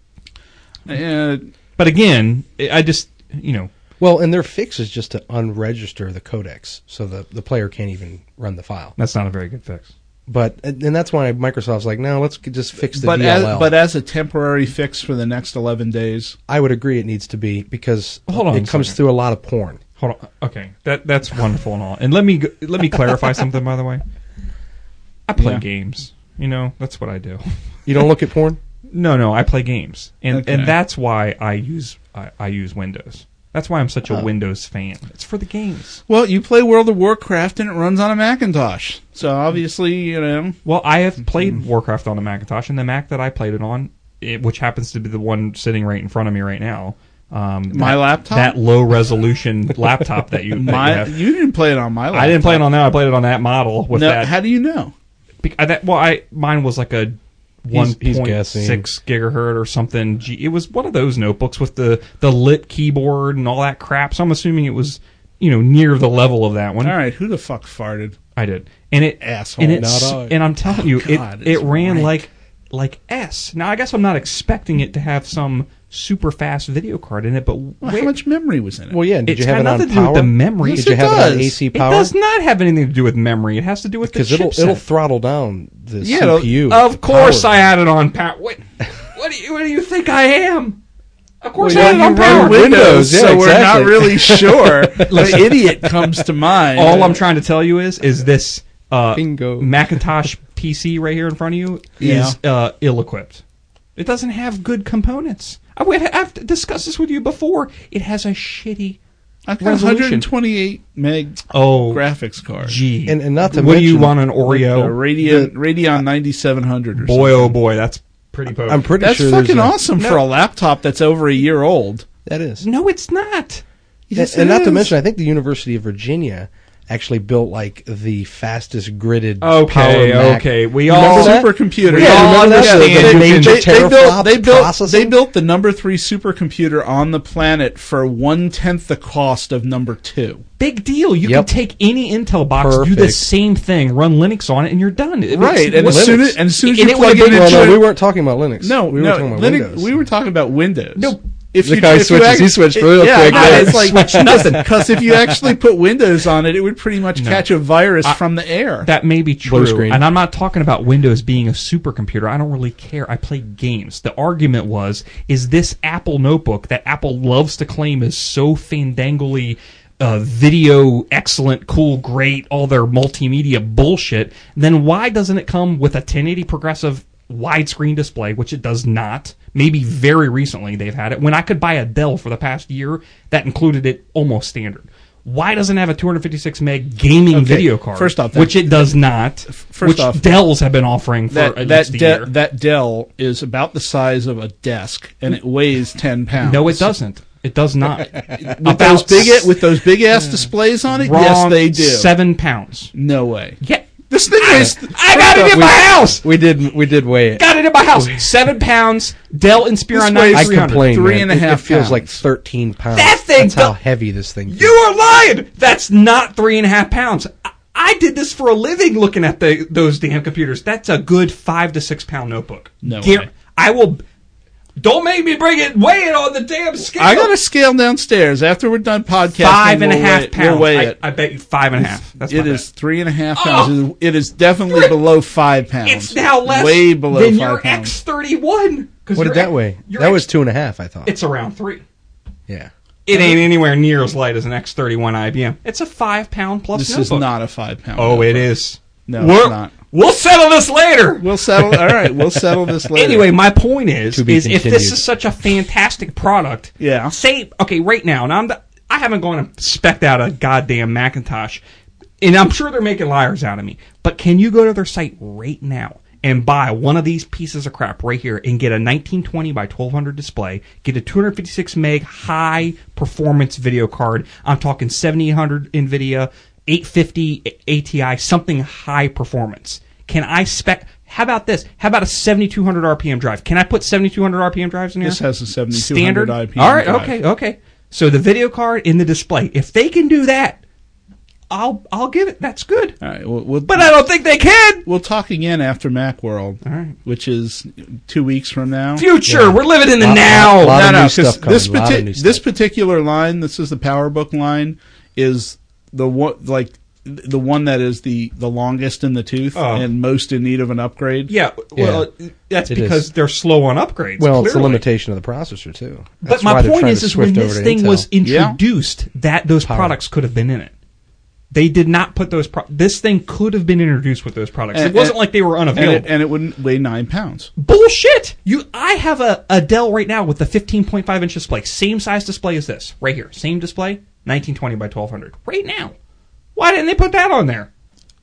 Uh, But again, I just, you know, Well, and their fix is just to unregister the codecs, so the the player can't even run the file. that's not a very good fix. But and and that's why Microsoft's like, no, let's just fix the but D L L. as, but as a temporary fix for the next eleven days. I would agree it needs to be because Hold on it a comes second. through a lot of porn. Hold on. Okay, that that's wonderful and all. And let me go- let me clarify something. By the way, I play Yeah. games. You know, that's what I do. You don't look at porn? No, no, I play games, and Okay. and that's why I use I, I use Windows. That's why I'm such a Oh. Windows fan. It's for the games. Well, you play World of Warcraft and it runs on a Macintosh, so obviously you know. Well, I have played Warcraft on a Macintosh, and the Mac that I played it on it, which happens to be the one sitting right in front of me right now. Um, my that, laptop? That low resolution laptop that you, that my, you have. You didn't play it on my laptop. I didn't play it on that. I played it on that model. With no, that. How do you know? Be, I, that, well, I mine was like a one point six gigahertz or something. G, it was one of those notebooks with the, the lit keyboard and all that crap. So I'm assuming it was, you know, near the level of that one. All right, who the fuck farted? I did, and it asshole. And, it's, and I'm telling you, oh, God, it it ran rank. like like S. Now I guess I'm not expecting it to have some super fast video card in it, but well, wait, how much memory was in it? Well, yeah. Did it's you have got it on nothing to do power? with the memory. Did Yes, you it have does. it on A C power? It does not have anything to do with memory. It has to do with the Because it'll chipset. it'll throttle down the Yeah, C P U. Of course, power. I had it on power. What, what do you what do you think I am? Of course, well, I had it on you power. run Windows, Windows, yeah, so exactly. we're not really sure. The idiot comes to mind. All I'm trying to tell you is, is this uh, Bingo. Macintosh P C right here in front of you Yeah. is uh, ill-equipped. It doesn't have good components. I would have discussed this with you before. It has a shitty I've got resolution. one twenty-eight meg Oh, graphics card. Gee, And, and not to what do mention, you want an A Oreo? Radeon, Radeon ninety-seven hundred or Boy, something. oh boy, that's pretty potent. I'm pretty That's sure fucking there's a- awesome No. for a laptop that's over a year old. That is. No, it's not. Yes, and and it not to is. mention, I think the University of Virginia actually built like the fastest gridded Okay, power Mac. okay. We You all remember that? supercomputer. We Yeah, all remember that? understand The- the it. major They, they built teraflops they built processing? they built the number three supercomputer on the planet for one tenth the cost of number two. Big deal. You Yep. can take any Intel box, do the Perfect. same thing, run Linux on it, and you're done. It Right, makes- and as Linux. soon as, and as soon as And you it plug would it have into been- Well, no, it- we weren't talking about Linux. no, we were no, talking about Linux, Windows. we were talking about Windows. No. If The you, guy if you switches- act- he switched real yeah, quick yeah, there. it's like Switch nothing. because if you actually put Windows on it, it would pretty much No. catch a virus I- from the air. That may be Blue true, screen. and I'm not talking about Windows being a supercomputer. I don't really care. I play games. The argument was, is this Apple notebook that Apple loves to claim is so fandangly uh, video, excellent, cool, great, all their multimedia bullshit, then why doesn't it come with a ten eighty progressive widescreen display, which it does not? Maybe very recently they've had it. When I could buy a Dell for the past year, that included it almost standard. Why doesn't it have a two fifty-six meg gaming Okay, video card? first off, that- which it does not. First which off, Dells have been offering for that at that least a De- year. that Dell is about the size of a desk, and it weighs ten pounds. No, it doesn't. It does not. With those big with those big ass displays on it, Wrong, yes, they do. Seven pounds. No way. Yeah, This thing weighs. I got it in my house. We did we did weigh it. Got it in my house. Seven pounds. Dell Inspiron This weighs- I ninety-three hundred. complain, Three man. and a It- half It feels pounds. like thirteen pounds. That thing That's how do- heavy this thing is. You are lying. That's not three and a half pounds. I, I did this for a living, looking at the those damn computers. That's a good five to six pound notebook. No Guar- way. I will. Don't make me bring it. Weigh it on the damn scale. I got a scale downstairs after we're done podcasting. five and a we'll half weigh, pounds. We'll weigh I, it. I bet you five and a half. That's It my is bet. three and a half Oh! pounds. It is definitely below five pounds. It's now less way below than five your pounds. X thirty-one. What did that weigh? That was two and a half, I thought. It's around three. Yeah. It ain't anywhere near as light as an X thirty-one I B M. It's a five pound plus This notebook. is not a five pound. Oh, notebook. it is. No, We're- it's not. We'll settle this later. We'll settle. All right, we'll settle this later. Anyway, my point is, To be is if this continued. is such a fantastic product, Yeah. say, okay, right now, and I'm the, I haven't gone and specced out a goddamn Macintosh, and I'm sure they're making liars out of me, but can you go to their site right now and buy one of these pieces of crap right here and get a nineteen twenty by twelve hundred display, get a two fifty-six meg high performance video card, I'm talking seventy-eight hundred NVIDIA, eight fifty A T I, something high performance. Can I spec? How about this? How about a seventy-two hundred R P M drive? Can I put seventy-two hundred R P M drives in here? This has a seventy-two Standard. hundred I P M All right. drive. Okay. Okay. So the video card in the display, if they can do that, I'll I'll give it. That's good. All right. We'll, we'll, But I don't think they can. we'll talk again after Macworld, All right. which is two weeks from now. Future. Yeah. We're living in the Lot- now. lot- lot no, of no, new 'cause stuff coming, this lot of parti- new this stuff. particular line, this is the PowerBook line, is the one like the one that is the the longest in the tooth Oh. and most in need of an upgrade. Yeah. Well, that's It because is. they're slow on upgrades. Well, it's a clearly. limitation of the processor too. But That's my why they're point trying is, to is when switch over this to thing Intel. was Yeah. introduced, that those Power. products could have been in it. They did not put those. Pro- this thing could have been introduced with those products. And- it wasn't and- like they were and unavailable. it, and it wouldn't weigh nine pounds. Bullshit! You, I have a, a Dell right now with a fifteen point five inch display, same size display as this, right here, same display, nineteen twenty by twelve hundred, right now. Why didn't they put that on there?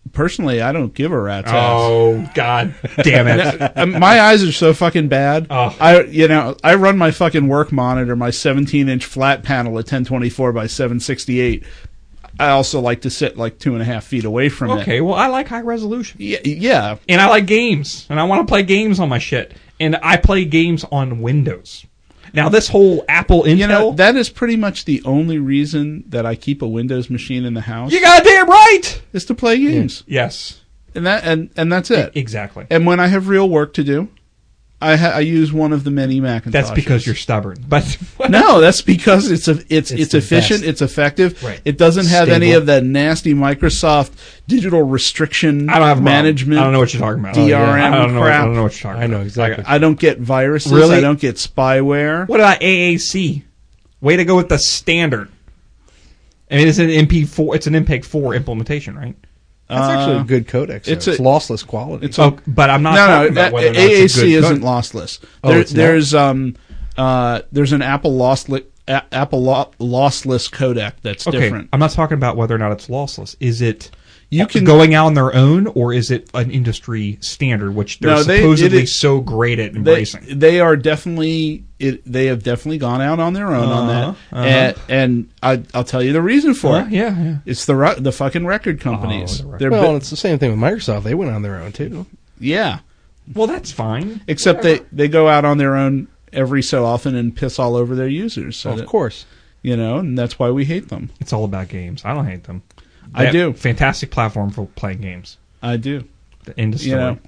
personally, I don't give a rat's ass. Oh, God damn it. My eyes are so fucking bad. Oh. I, you know, I run my fucking work monitor, my seventeen inch flat panel at ten twenty-four by seven sixty-eight. I also like to sit like two and a half feet away from it. Okay, well, I like high resolution. Yeah, yeah. And I like games. And I want to play games on my shit. And I play games on Windows. Now, this whole Apple Intel... You know, that is pretty much the only reason that I keep a Windows machine in the house. You goddamn right! Is to play games. Yeah. Yes. And that and, and that's it. Exactly. And when I have real work to do, I ha- I use one of the many Macintoshes. That's because you're stubborn. But no, that's because it's a, it's it's, It's it's the efficient, best. it's effective. Right. It doesn't have any Stable. of that nasty Microsoft digital restriction I don't have a problem. management. I don't know what you're talking about. D R M I don't know. crap. I don't know what you're talking I know about. exactly. I don't get viruses. Really? I don't get spyware. What about A A C? Way to go with the standard. I mean, it's an M P four. It's an M P E G four implementation, right? That's actually a good codec. So it's it's, a- lossless quality. It's a- Oh, but I'm not no, talking no. about whether or not A A it's a C good isn't code. lossless. Oh, There, it's not? there's um uh there's an Apple lossless a- Apple lo- lossless codec that's Okay, different. I'm not talking about whether or not it's lossless. Is it You can- going out on their own, or is it an industry standard, which they're No, they- supposedly it is- so great at They, embracing? they are definitely it, they have definitely gone out on their own on that, Uh-huh, uh-huh. and, and I, I'll tell you the reason for Uh, it. yeah, yeah. It's the re- the fucking record companies. Oh, the record- They're well, bi- it's the same thing with Microsoft. They went on their own too. yeah, Well, that's fine. except they, they go out on their own every so often and piss all over their users. So of that- course. you know, and that's why we hate them. It's all about games. I don't hate them. I They- do. Fantastic platform for playing games. I do. The end of story. You know,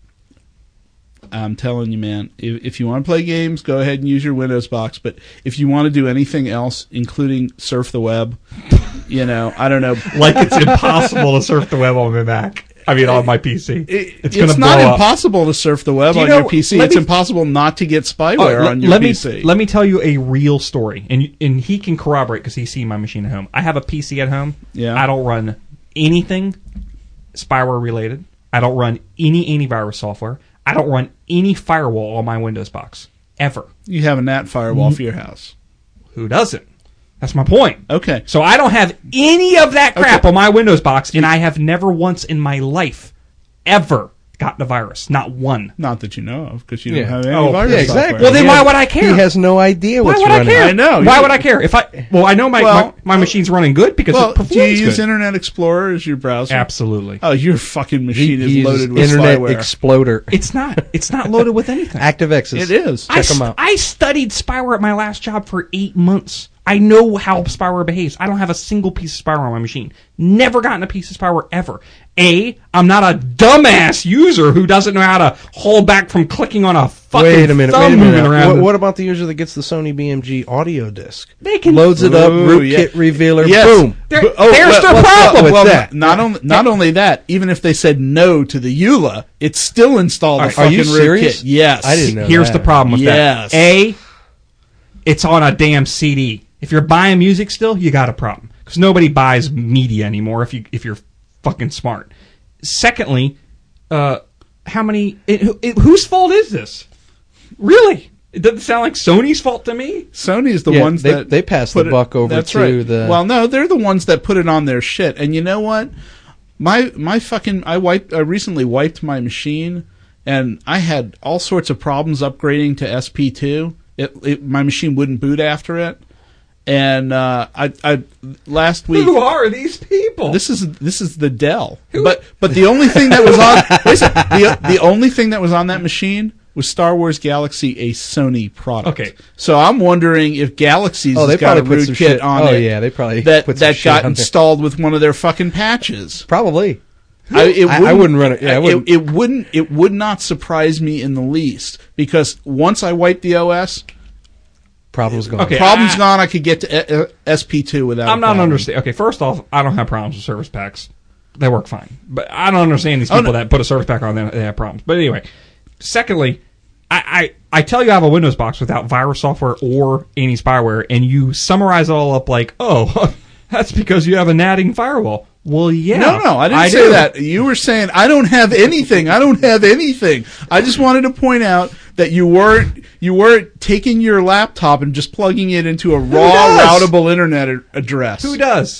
I'm telling you, man, if, if you want to play games, go ahead and use your Windows box. But if you want to do anything else, including surf the web, you know, I don't know. Like it's impossible to surf the web on my Mac. I mean, on my P C. It- it's it's going to not blow up. impossible to surf the web Do you on know- your P C. let It's me- impossible not to get spyware Oh, let- on your let P me, C. Let me tell you a real story, and you- and he can corroborate because he's seen my machine at home. I have a P C at home. Yeah. I don't run anything spyware related. I don't run any antivirus software. I don't run any firewall on my Windows box ever. You have a N A T firewall for your house. Who doesn't? That's my point. Okay. So I don't have any of that crap Okay. on my Windows box, and I have never once in my life ever gotten a virus. Not one. Not that you know of, because you don't Yeah. have any Oh, virus yeah, exactly. software. Well, then He why has- would I care? He has no idea Why what's would I running. care? I know. Why You- would I care? If I well, I know my Well, my, my machine's running good because Well, it do you performs use good. Internet Explorer as your browser? Absolutely. Oh, your fucking machine He, is he uses loaded with Internet spyware. Exploder. It's not. It's not loaded with anything. ActiveX It is. is. I, Check 'em st- out. I studied spyware at my last job for eight months. I know how spyware behaves. I don't have a single piece of spyware on my machine. Never gotten a piece of spyware ever. A, I'm not a dumbass user who doesn't know how to hold back from clicking on a fucking Wait a minute. thumb Wait a moving minute. around. What, what about the user that gets the Sony B M G audio disc? They can Loads it up. Ooh, Rootkit yeah. revealer. Yes. Boom. There- But- oh, there's well, their what's problem up with well, that? Not only not only that, even if they said no to the E U L A, it still installed Are- a are fucking you serious? rootkit. Yes, I didn't know. Here's that. the problem with Yes. that. A, it's on a damn C D. If you're buying music still, you got a problem because nobody buys media anymore. If you if you're fucking smart. Secondly, uh, how many? It, it, whose fault is this? Really? It doesn't sound like Sony's fault to me. Sony's the Yeah, ones they- that they pass put the it- buck over that's to right. the- Well, no, they're the ones that put it on their shit. And you know what? My my fucking I wiped I recently wiped my machine, and I had all sorts of problems upgrading to S P two. It, it my machine wouldn't boot after it, and uh, I I last week. Who are these people? This is this is the Dell, but but the only thing that was on listen, the the only thing that was on that machine was Star Wars Galaxy, a Sony product. Okay. So I'm wondering if Galaxy's Oh, they has got a probably put some rootkit shit- on oh, it. yeah, they probably that put some that shit got on there. installed with one of their fucking patches. Probably. I, it I- I wouldn't run it- yeah, I it, wouldn't. it wouldn't. It would not surprise me in the least because once I wiped the O S, Problem's gone. Okay. problem's I- gone. I could get to uh, S P two without. I'm a not problem. understanding. Okay, first off, I don't have problems with service packs. They work fine. But I don't understand these Oh, people no. that put a service pack on them. They have problems. But anyway, secondly, I, I, I tell you I have a Windows box without virus software or any spyware, and you summarize it all up like, oh, that's because you have a natting firewall. Well, yeah. No, no, I didn't I say do. that. You were saying I don't have anything. I don't have anything. I just wanted to point out that you weren't you weren't taking your laptop and just plugging it into a raw does? routable internet a- address. Who does?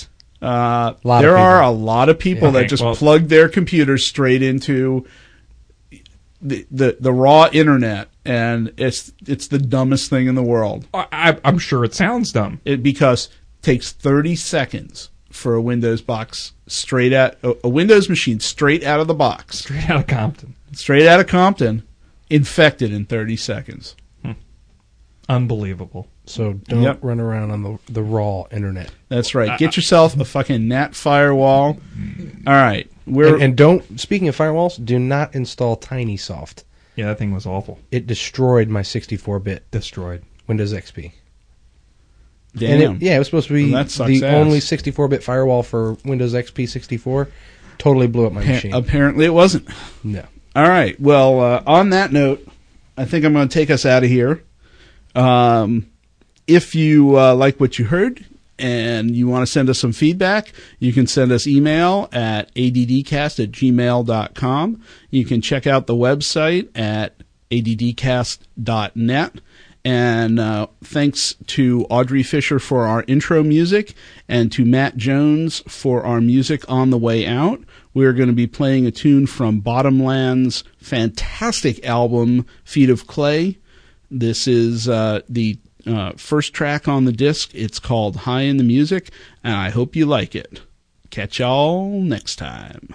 Uh, Lot there of are a people. lot of people Yeah. that Okay, just well- plug their computers straight into the, the the raw internet, and it's it's the dumbest thing in the world. I, I, I'm sure it sounds dumb. It because it takes thirty seconds for a Windows box straight at a, a Windows machine straight out of the box, Straight out of Compton. straight out of Compton, infected in thirty seconds. Unbelievable. So don't Yep. run around on the the raw internet. That's right. Get yourself a fucking N A T firewall. All right, we're And, and don't. Speaking of firewalls, do not install TinySoft. Yeah, that thing was awful. It destroyed my sixty-four bit Destroyed. Windows X P. damn. And it, yeah, it was supposed to be Well, that sucks the ass. only sixty-four bit firewall for Windows X P sixty-four. Totally blew up my Appa- machine. apparently, it wasn't. No. All right. Well, uh, on that note, I think I'm going to take us out of here. Um, if you uh, like what you heard and you want to send us some feedback, you can send us email at a d d cast at gmail dot com. You can check out the website at a d d cast dot net. And uh, thanks to Audrey Fisher for our intro music and to Matt Jones for our music on the way out. We're going to be playing a tune from Bottomland's fantastic album, Feet of Clay. This is uh, the uh, first track on the disc. It's called High in the Music, and I hope you like it. Catch y'all next time.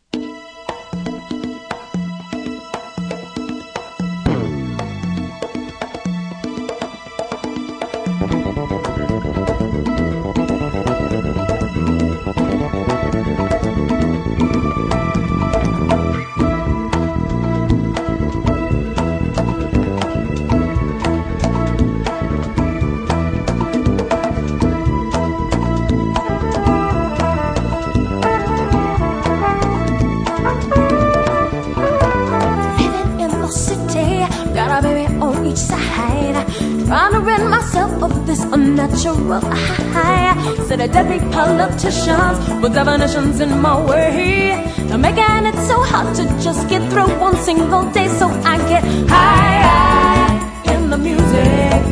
Living in the city, got a baby on each side. Trying to rid myself of this unnatural high. Said a deadly politicians with definitions in my way. They're making it so hard to just get through one single day. So I get high in the music.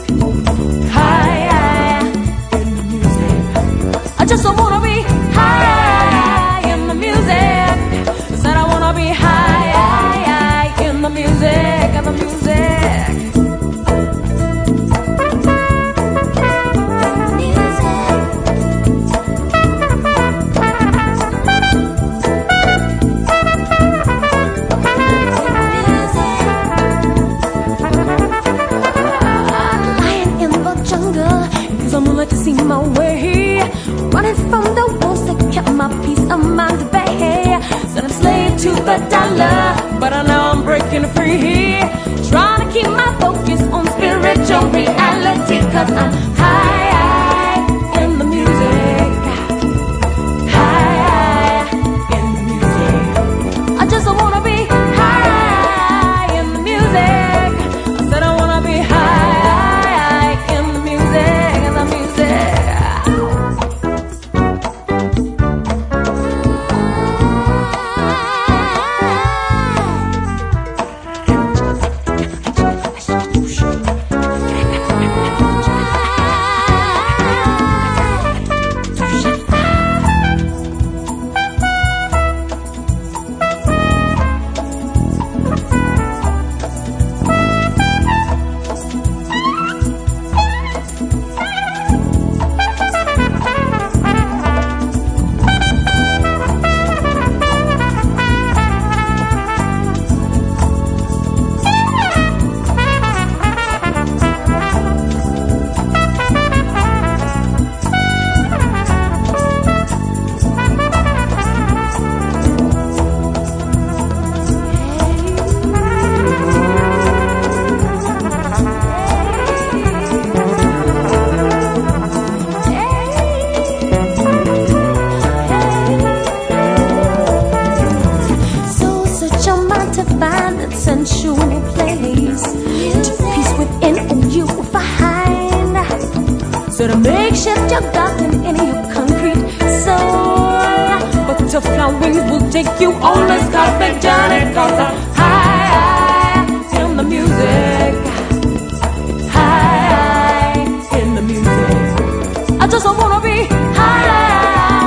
High in the music. I just don't wanna be high in the music. Said I wanna be high in the music, in the music. Lying in the jungle, 'cause I'm gonna let you see my way. Running from the wolves that kept my peace of mind at bay. Said I'm slave to the dollar, but I know I'm breaking free. Trying to keep my focus on spiritual reality, 'cause I'm high in the music. High in the music. I just wanna be high in the music. I said I wanna be high in the music, in the music. So search your mind to find that sensual place. To peace within and you will find. So to make shift your garden in your concrete soul. Butterfly wings will take you on this cosmic journey. 'Cause I'm high in the music. High in the music. I just wanna be high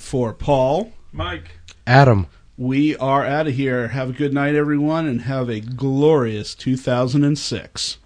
For Paul. Mike. Adam. We are out of here. Have a good night, everyone, and have a glorious two thousand six.